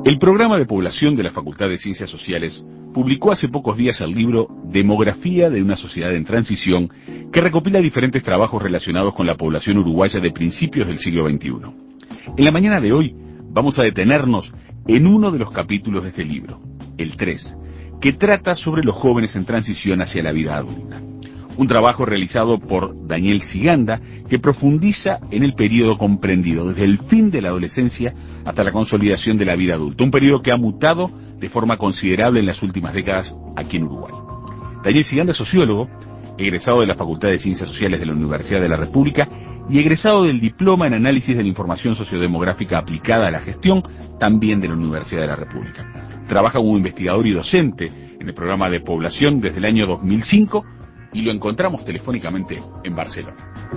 El programa de población de la Facultad de Ciencias Sociales publicó hace pocos días el libro Demografía de una sociedad en transición, que recopila diferentes trabajos relacionados con la población uruguaya de principios del siglo XXI. En la mañana de hoy vamos a detenernos en uno de los capítulos de este libro, el 3, que trata sobre los jóvenes en transición hacia la vida adulta. Un trabajo realizado por Daniel Ciganda que profundiza en el periodo comprendido desde el fin de la adolescencia hasta la consolidación de la vida adulta, un periodo que ha mutado de forma considerable en las últimas décadas aquí en Uruguay. Daniel Ciganda es sociólogo, egresado de la Facultad de Ciencias Sociales de la Universidad de la República y egresado del Diploma en Análisis de la Información Sociodemográfica aplicada a la gestión, también de la Universidad de la República. Trabaja como investigador y docente en el programa de población desde el año 2005 y lo encontramos telefónicamente en Barcelona.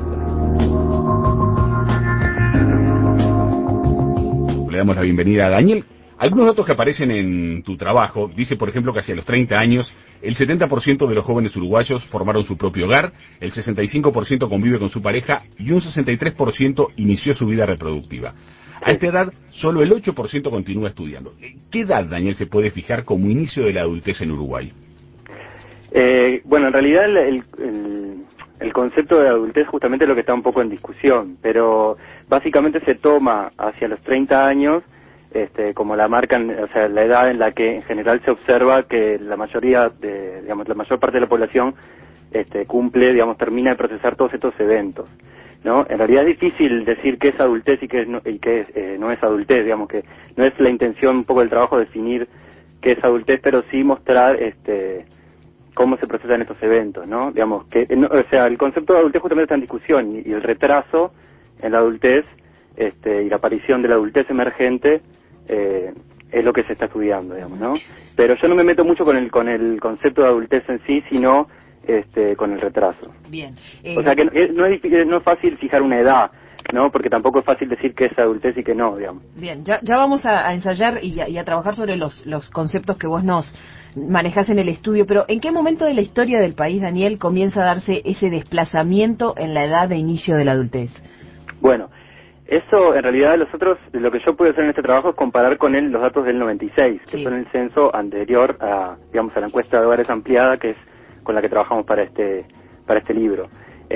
Le damos la bienvenida a Daniel. Algunos datos que aparecen en tu trabajo, dice por ejemplo que hacia los 30 años, el 70% de los jóvenes uruguayos formaron su propio hogar, el 65% convive con su pareja y un 63% inició su vida reproductiva. A esta edad, solo el 8% continúa estudiando. ¿Qué edad, Daniel, se puede fijar como inicio de la adultez en Uruguay? Bueno, en realidad el concepto de adultez justamente es lo que está un poco en discusión, pero básicamente se toma hacia los 30 años como la marcan, o sea, la edad en la que en general se observa que la mayoría la mayor parte de la población cumple, termina de procesar todos estos eventos, ¿no? En realidad es difícil decir qué es adultez y qué no es adultez, que no es la intención un poco del trabajo definir qué es adultez, pero sí mostrar cómo se procesan estos eventos, ¿no? El concepto de adultez justamente está en discusión y el retraso en la adultez y la aparición de la adultez emergente es lo que se está estudiando, ¿no? Pero yo no me meto mucho con el concepto de adultez en sí, sino con el retraso. Bien. O sea que no es fácil fijar una edad, ¿no? Porque tampoco es fácil decir qué es adultez y qué no, digamos. Bien, ya vamos a ensayar y a trabajar sobre los conceptos que vos nos manejás en el estudio, pero ¿en qué momento de la historia del país, Daniel, comienza a darse ese desplazamiento en la edad de inicio de la adultez? Bueno, eso en realidad lo que yo pude hacer en este trabajo es comparar con los datos del 96, que son el censo anterior a la encuesta de hogares ampliada, que es con la que trabajamos para este libro.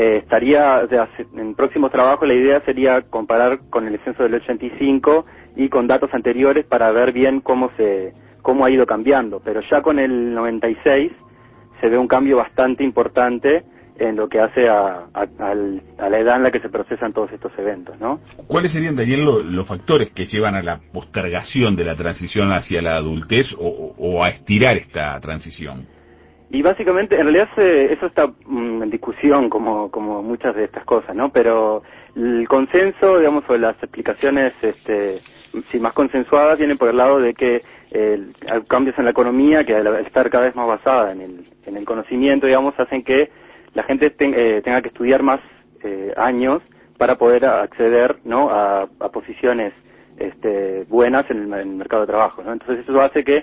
En próximos trabajos la idea sería comparar con el censo del 85 y con datos anteriores para ver bien cómo ha ido cambiando, pero ya con el 96 se ve un cambio bastante importante en lo que hace a la edad en la que se procesan todos estos eventos, ¿no? ¿Cuáles serían, Daniel, los factores que llevan a la postergación de la transición hacia la adultez o a estirar esta transición? Y básicamente, en realidad eso está en discusión como muchas de estas cosas, ¿no? Pero el consenso, o las explicaciones más consensuadas vienen por el lado de que hay cambios en la economía que al estar cada vez más basada en el conocimiento, hacen que la gente tenga que estudiar más años para poder acceder, ¿no? a posiciones buenas en el mercado de trabajo, ¿no? Entonces eso hace que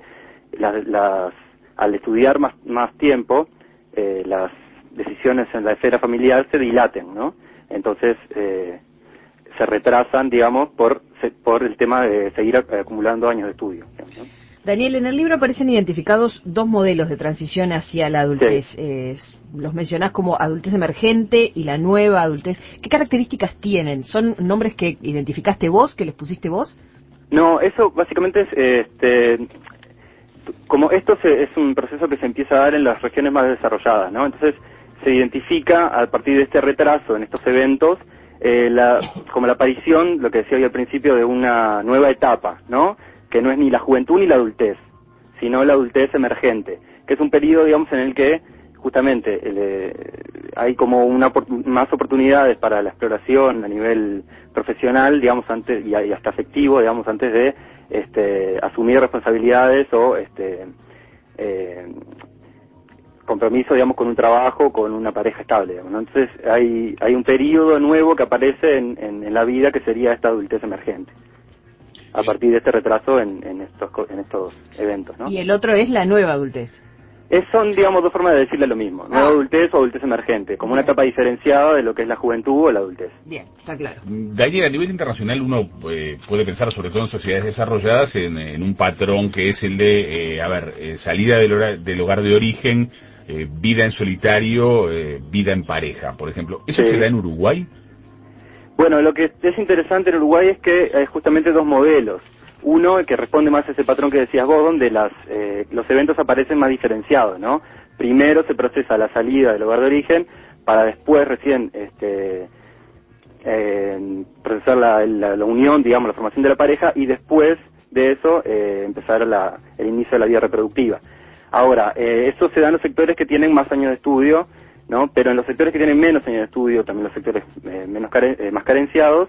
al estudiar más tiempo, las decisiones en la esfera familiar se dilaten, ¿no? Entonces se retrasan, por el tema de seguir acumulando años de estudio, ¿no? Daniel, en el libro aparecen identificados dos modelos de transición hacia la adultez. Sí. Los mencionás como adultez emergente y la nueva adultez. ¿Qué características tienen? ¿Son nombres que identificaste vos, que les pusiste vos? No, eso básicamente es como esto es un proceso que se empieza a dar en las regiones más desarrolladas, ¿no? Entonces se identifica a partir de este retraso en estos eventos como la aparición, lo que decía hoy al principio, de una nueva etapa, ¿no? Que no es ni la juventud ni la adultez, sino la adultez emergente, que es un periodo, en el que justamente hay como más oportunidades para la exploración a nivel profesional, antes y hasta afectivo, antes de asumir responsabilidades o compromiso, con un trabajo, con una pareja estable, ¿no? Entonces hay un periodo nuevo que aparece en la vida, que sería esta adultez emergente, a partir de este retraso en estos eventos, ¿no? Y el otro es la nueva adultez. Son, digamos, dos formas de decirle lo mismo, nueva adultez o adultez emergente, como una etapa diferenciada de lo que es la juventud o la adultez. Bien, está claro. Daniel, a nivel internacional uno puede pensar, sobre todo en sociedades desarrolladas, en un patrón que es el de, salida del hogar de origen, vida en solitario, vida en pareja, por ejemplo. ¿Eso se da en Uruguay? Bueno, lo que es interesante en Uruguay es que hay justamente dos modelos. Uno, que responde más a ese patrón que decías vos, donde los eventos aparecen más diferenciados, ¿no? Primero se procesa la salida del hogar de origen, para después recién procesar la unión, digamos, la formación de la pareja, y después de eso empezar el inicio de la vida reproductiva. Ahora, eso se da en los sectores que tienen más años de estudio, ¿no? Pero en los sectores que tienen menos años de estudio, también los sectores más carenciados,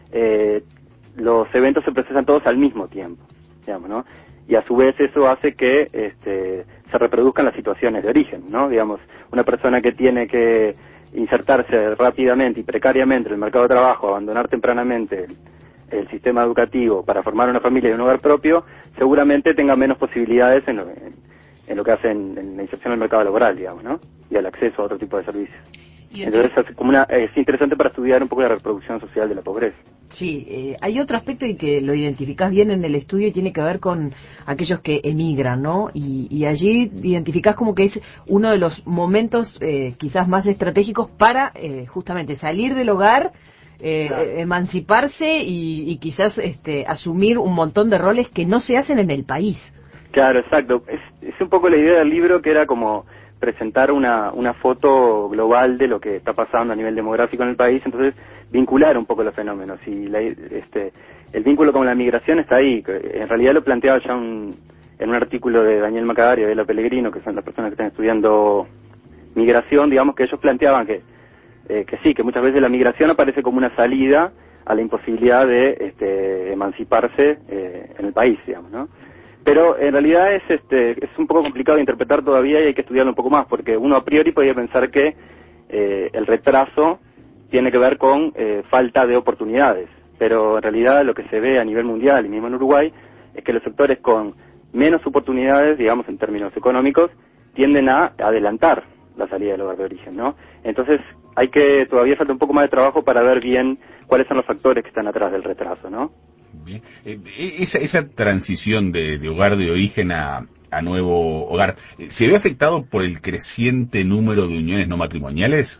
los eventos se procesan todos al mismo tiempo, digamos, ¿no? Y a su vez eso hace que se reproduzcan las situaciones de origen, ¿no? Digamos, una persona que tiene que insertarse rápidamente y precariamente en el mercado de trabajo, abandonar tempranamente el sistema educativo para formar una familia y un hogar propio, seguramente tenga menos posibilidades en lo que hace en la inserción al mercado laboral, digamos, ¿no? Y al acceso a otro tipo de servicios. Entonces es interesante para estudiar un poco la reproducción social de la pobreza. Sí, hay otro aspecto y que lo identificás bien en el estudio y tiene que ver con aquellos que emigran, ¿no? Y allí identificás como que es uno de los momentos quizás más estratégicos para justamente salir del hogar, claro, emanciparse y quizás asumir un montón de roles que no se hacen en el país. Claro, exacto. Es un poco la idea del libro, que era como presentar una foto global de lo que está pasando a nivel demográfico en el país, entonces vincular un poco los fenómenos. Y el vínculo con la migración está ahí. En realidad lo planteaba ya en un artículo de Daniel Macadar y Adela Pellegrino, que son las personas que están estudiando migración, digamos, que ellos planteaban que sí, que muchas veces la migración aparece como una salida a la imposibilidad de emanciparse en el país, digamos, ¿no? Pero en realidad es un poco complicado de interpretar todavía y hay que estudiarlo un poco más, porque uno a priori podría pensar que el retraso tiene que ver con falta de oportunidades, pero en realidad lo que se ve a nivel mundial y mismo en Uruguay es que los sectores con menos oportunidades, digamos en términos económicos, tienden a adelantar la salida del hogar de origen, ¿no? Entonces todavía falta un poco más de trabajo para ver bien cuáles son los factores que están atrás del retraso, ¿no? Bien. Esa transición de hogar de origen a nuevo hogar, ¿se ve afectado por el creciente número de uniones no matrimoniales?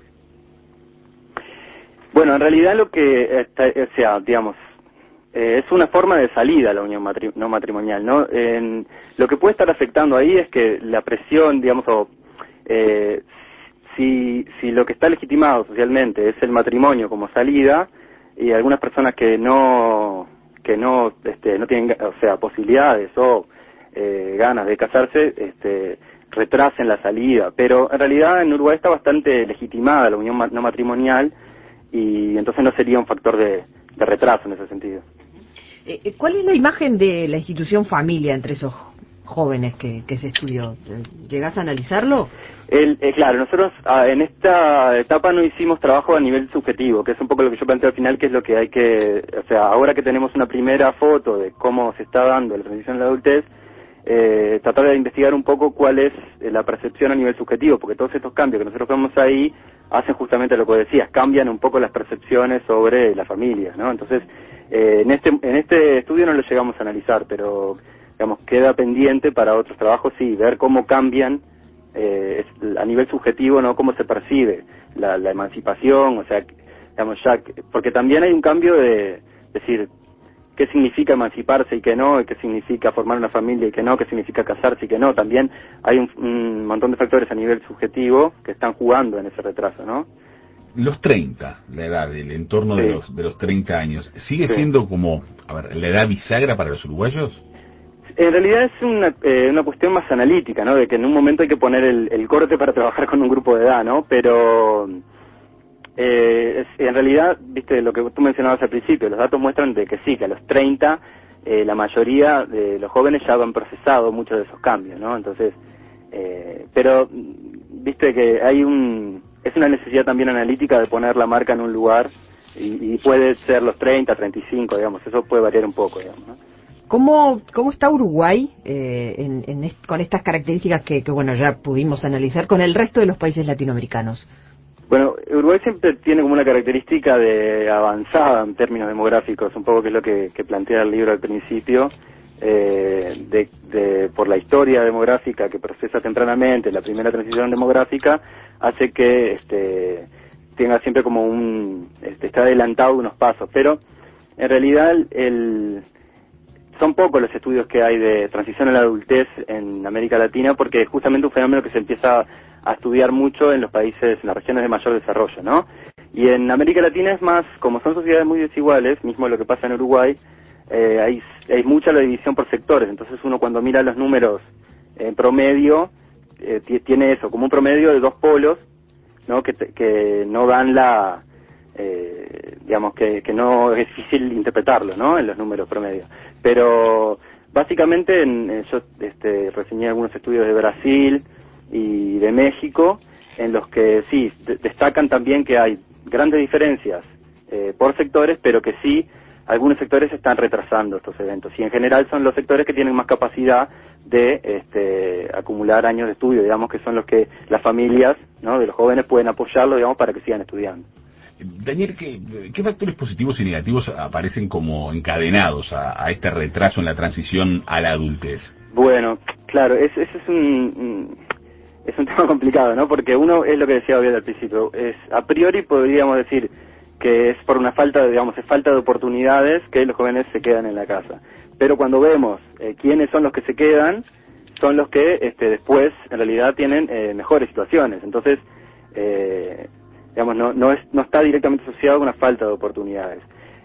Bueno, en realidad lo que, digamos, es una forma de salida a la unión no matrimonial, ¿no? Lo que puede estar afectando ahí es que la presión, digamos, si lo que está legitimado socialmente es el matrimonio como salida, y algunas personas que no tienen, posibilidades o ganas de casarse, retrasen la salida. Pero en realidad en Uruguay está bastante legitimada la unión no matrimonial, y entonces no sería un factor de retraso en ese sentido. ¿Cuál es la imagen de la institución familia entre esos jóvenes que se estudió? ¿Llegás a analizarlo? Claro, nosotros en esta etapa no hicimos trabajo a nivel subjetivo, que es un poco lo que yo planteo al final, que es lo que hay que, ahora que tenemos una primera foto de cómo se está dando la transición a la adultez, tratar de investigar un poco cuál es la percepción a nivel subjetivo, porque todos estos cambios que nosotros vemos ahí hacen justamente lo que decías, cambian un poco las percepciones sobre la familia, ¿no? Entonces, en este estudio no lo llegamos a analizar, pero digamos queda pendiente para otros trabajos, sí, ver cómo cambian a nivel subjetivo, ¿no? Cómo se percibe la emancipación, digamos porque también hay un cambio de decir qué significa emanciparse y qué no, y qué significa formar una familia y qué no, qué significa casarse y qué no. También hay un montón de factores a nivel subjetivo que están jugando en ese retraso, ¿no? Los 30, la edad, el entorno sí. de los 30 años, ¿sigue siendo como, la edad bisagra para los uruguayos? En realidad es una cuestión más analítica, ¿no? De que en un momento hay que poner el corte para trabajar con un grupo de edad, ¿no? Pero en realidad, viste, lo que tú mencionabas al principio, los datos muestran de que sí, que a los 30 la mayoría de los jóvenes ya han procesado muchos de esos cambios, ¿no? Entonces, pero viste que es una necesidad también analítica de poner la marca en un lugar, y puede ser los 30, 35, digamos, eso puede variar un poco, digamos, ¿no? ¿Cómo está Uruguay con estas características que, bueno, ya pudimos analizar con el resto de los países latinoamericanos? Bueno, Uruguay siempre tiene como una característica de avanzada en términos demográficos, un poco que es lo que plantea el libro al principio, por la historia demográfica que procesa tempranamente, la primera transición demográfica, hace que tenga siempre como está adelantado unos pasos, pero en realidad son pocos los estudios que hay de transición a la adultez en América Latina, porque es justamente un fenómeno que se empieza a estudiar mucho en los países, en las regiones de mayor desarrollo, ¿no? Y en América Latina es más, como son sociedades muy desiguales, mismo lo que pasa en Uruguay, hay mucha la división por sectores, entonces uno cuando mira los números en promedio, tiene eso, como un promedio de dos polos, ¿no? Que no dan digamos que no es difícil interpretarlo, ¿no? En los números promedios. Pero básicamente yo reseñé algunos estudios de Brasil y de México, en los que sí destacan también que hay grandes diferencias por sectores, pero que sí algunos sectores están retrasando estos eventos, y en general son los sectores que tienen más capacidad de acumular años de estudio, digamos que son los que las familias, ¿no?, de los jóvenes pueden apoyarlo, digamos, para que sigan estudiando. Daniel, ¿qué factores positivos y negativos aparecen como encadenados a este retraso en la transición a la adultez? Bueno, claro, ese es un tema complicado, ¿no? Porque uno, es lo que decía Gabriel al principio, a priori podríamos decir que es por una falta de oportunidades que los jóvenes se quedan en la casa. Pero cuando vemos quiénes son los que se quedan, son los que después en realidad tienen mejores situaciones. Entonces, no está directamente asociado con una falta de oportunidades.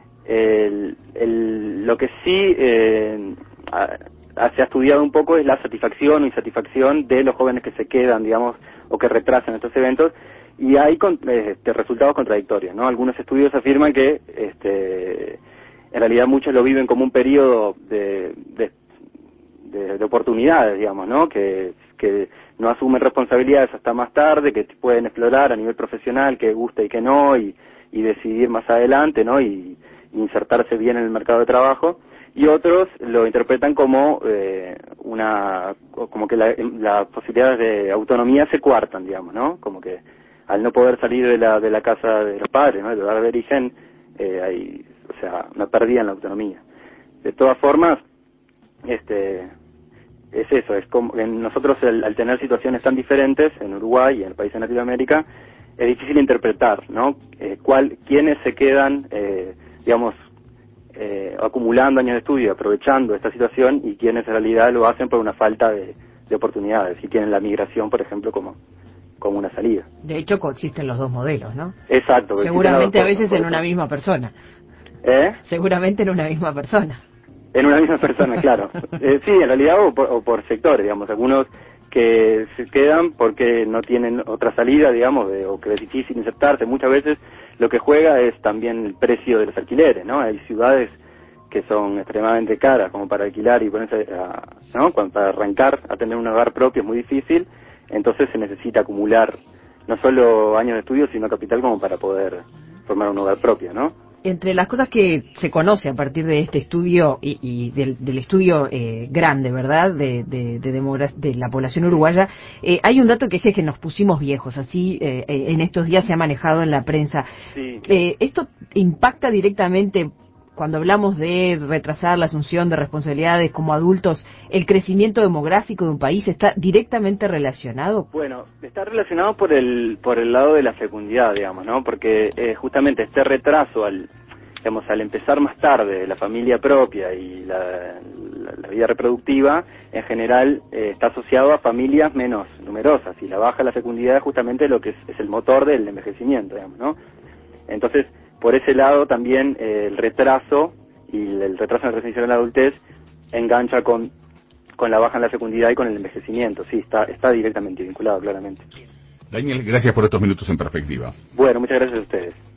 Lo que sí se ha estudiado un poco es la satisfacción o insatisfacción de los jóvenes que se quedan, digamos, o que retrasan estos eventos, y hay resultados contradictorios, ¿no? Algunos estudios afirman que en realidad muchos lo viven como un periodo de oportunidades, digamos, ¿no? Que no asumen responsabilidades hasta más tarde, que pueden explorar a nivel profesional qué gusta y qué no, y decidir más adelante, ¿no? Y insertarse bien en el mercado de trabajo. Y otros lo interpretan como como que las posibilidades de autonomía se coartan, digamos, ¿no? Como que al no poder salir de la casa de los padres, ¿no?, del hogar de origen, hay una pérdida en la autonomía. De todas formas, es eso, es como nosotros al tener situaciones tan diferentes en Uruguay y en el país de Latinoamérica, es difícil interpretar, ¿no? Quiénes se quedan, acumulando años de estudio, aprovechando esta situación, y quienes en realidad lo hacen por una falta de oportunidades y tienen la migración, por ejemplo, como una salida. De hecho, coexisten los dos modelos, ¿no? Exacto. Seguramente a veces en una misma persona. Seguramente en una misma persona. En una misma persona, claro. Sí, en realidad, o por sectores, digamos. Algunos que se quedan porque no tienen otra salida, digamos, o que es difícil insertarse. Muchas veces lo que juega es también el precio de los alquileres, ¿no? Hay ciudades que son extremadamente caras como para alquilar y ponerse ¿no? Para arrancar a tener un hogar propio es muy difícil, entonces se necesita acumular no solo años de estudio, sino capital como para poder formar un hogar propio, ¿no? Entre las cosas que se conoce a partir de este estudio y del estudio grande, ¿verdad?, de la población uruguaya, hay un dato que es que nos pusimos viejos, así en estos días se ha manejado en la prensa. Sí. ¿Esto impacta directamente, cuando hablamos de retrasar la asunción de responsabilidades como adultos, el crecimiento demográfico de un país? ¿Está directamente relacionado? Bueno, está relacionado por el lado de la fecundidad, digamos, ¿no? Porque justamente este retraso al empezar más tarde la familia propia y la vida reproductiva, en general está asociado a familias menos numerosas, y la baja de la fecundidad es justamente lo que es el motor del envejecimiento, digamos, ¿no? Entonces, por ese lado también el retraso y el retraso en la transición a la adultez engancha con la baja en la fecundidad y con el envejecimiento. Sí, está directamente vinculado, claramente. Daniel, gracias por estos minutos en perspectiva. Bueno, muchas gracias a ustedes.